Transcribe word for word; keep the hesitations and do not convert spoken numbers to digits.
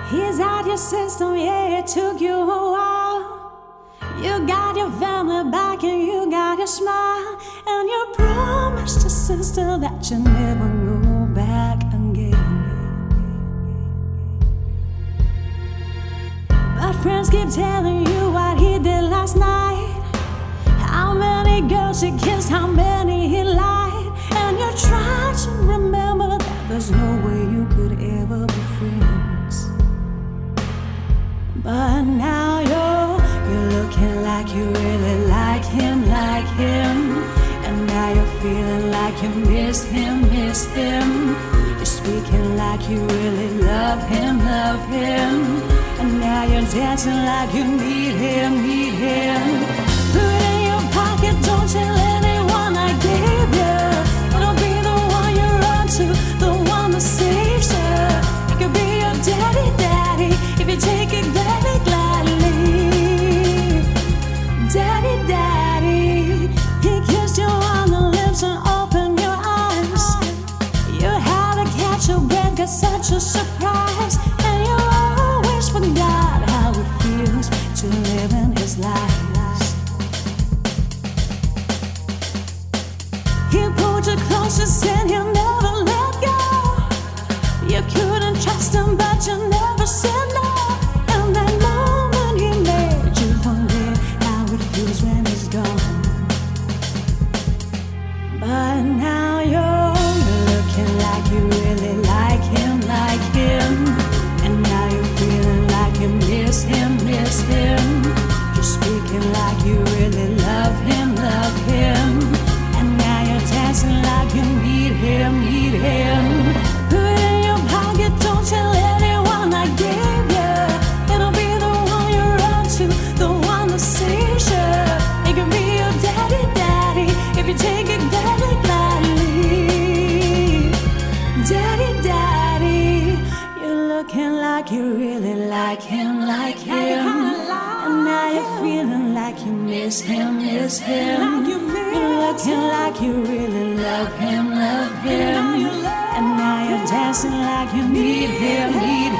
He's out your system, yeah, it took you a while. You got your family back and you got your smile. And you promised your sister that you never go back again. But friends keep telling you what he did last night. How many girls he kissed, how many he lied. And you try to remember that there's no way you could ever be friends. But now you're, you're looking like you really like him, like him. And now you're feeling like you miss him, miss him. You're speaking like you really love him, love him. And now you're dancing like you need him, need him. Put it in your pocket, don't tell anyone I gave you. It'll be the one you run to, the one that saves you. It could be your daddy, daddy, if you take it gladly, gladly. Daddy, daddy, he kissed you on the lips and opened your eyes. You had to catch your breath, got such a surprise. And you always forgot how it feels to live in his lies. He pulled you close and said he'll never let go. You couldn't trust him, but you never said no. And that moment he made you forget how it feels when he's gone. But now you're looking like you really like him, like him. And now you're feeling like you miss him, miss him. You're speaking like you really love him, love him. And now you're dancing like you need him, need him. Put it in your pocket, don't tell anyone I gave you. It'll be the one you run to, the one that saves you. It could be your daddy, daddy, if you take it gladly, gladly. Daddy, daddy, you're looking like you really like him, like him. And now you're feeling like you miss him, miss him. You're looking like you really love him, love him. And now you're dancing like you need him, need